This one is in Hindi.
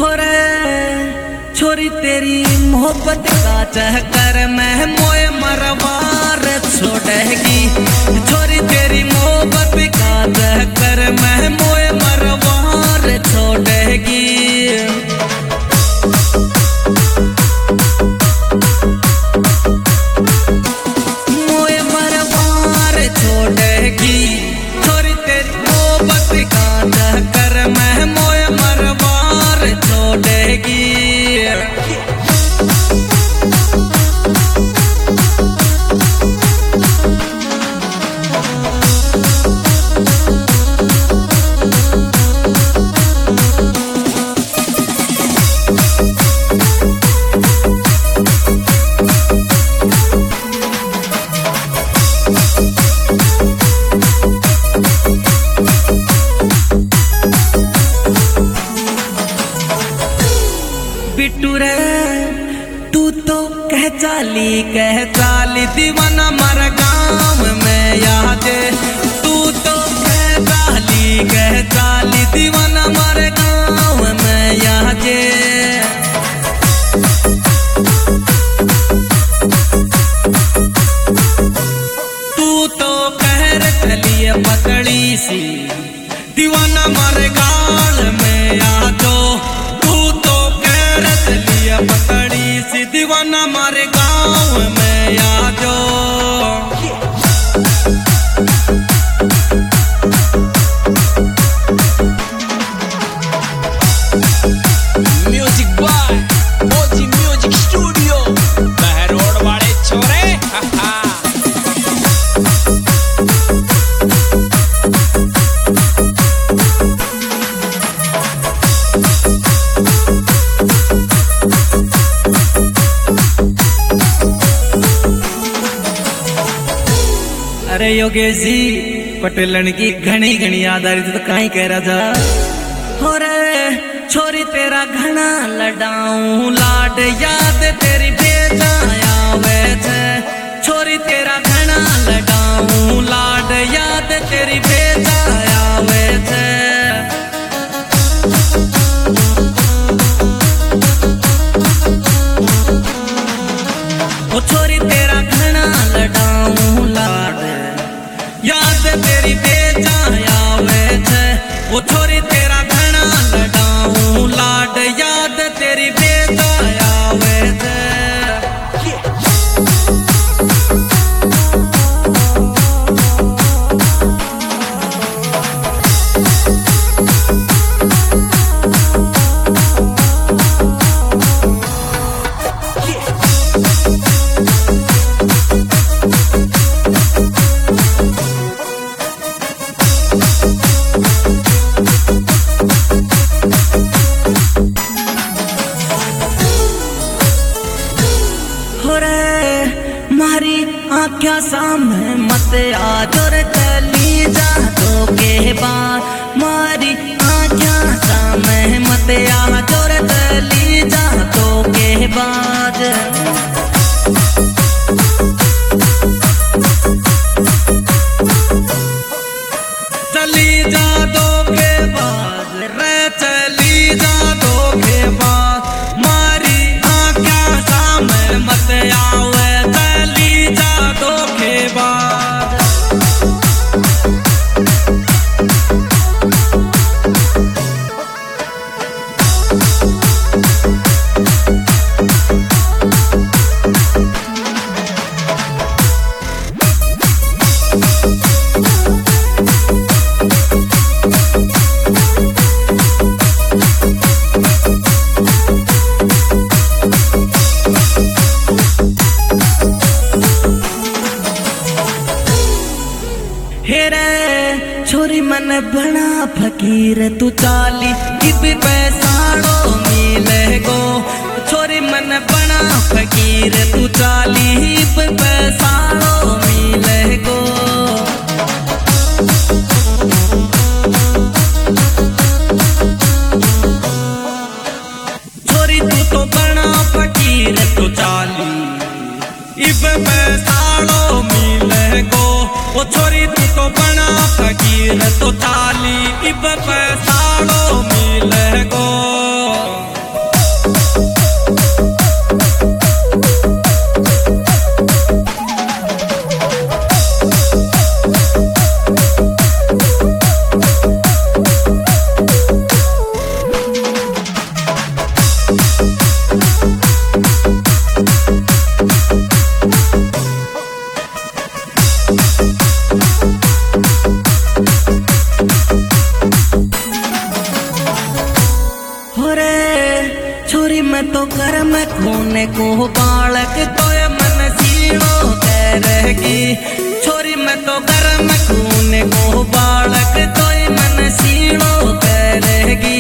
हो रे छोरी तेरी मोहब्बत का चक्कर में मोए मरवार छोड़ेगी। छोरी तेरी मोहब्बत का चक्कर में मोए मरवार छोड़ेगी। बिट्टू रे तू तो कह चाली दीवाना मर गाँव में याद। तू तो कह चाली दीवाना मर गाँव में याद। तू तो कह चलिए पतड़ी सी दीवाना मर गाँव में याद। पतड़ी सी दीवाना मारे गाँव में यादो। म्यूजिक बॉय ओजी म्यूजिक स्टूडियो बहरोड वाले छोरे। अरे योगेश जी पटेलन की घनी घनी याद आ रही थी तो कहीं कह रहा था। हो रे छोरी तेरा घना लडाऊं लाड याद तेरी बेजाया वैसे। छोरी तेरा घना लडाऊं लाड याद तेरी बेजाया वैसे। ओ छोरी तेरा घना लडाऊं लाड याद तेरी बेजाया वैसे। वो छोरी तेरा घना लडाऊं लाड याद तेरी बेजाया वैसे। मारी आँखों सामने मत आ जोर चली जा तो के बाद। मारी आँखों सामने मत आ जोर चली जा तो के बाद। चली जा दो के बाद रे चली जा दो के बाद। मारी आँखों सामने मत आओ बाद। छोरी मन बना फकीर तू चाली इब पैसाड़ो मिले गो। छोरी मन बना फकीर तू चाली इब पैसाड़ो मिले गो। छोरी तू तो बना फकीर तू चाली इब पैसाड़ो मिले गो। वो छोरी तू तो बना फकीर तो चाली इब पैसाड़ो मिले गो। हो रे छोरी मैं तो कर मैं खोने को बालक तो ये मन सीढ़ो करेगी छोरी मैं तो कर मैं खूने को बालक तो मन सीढ़ो करेगी।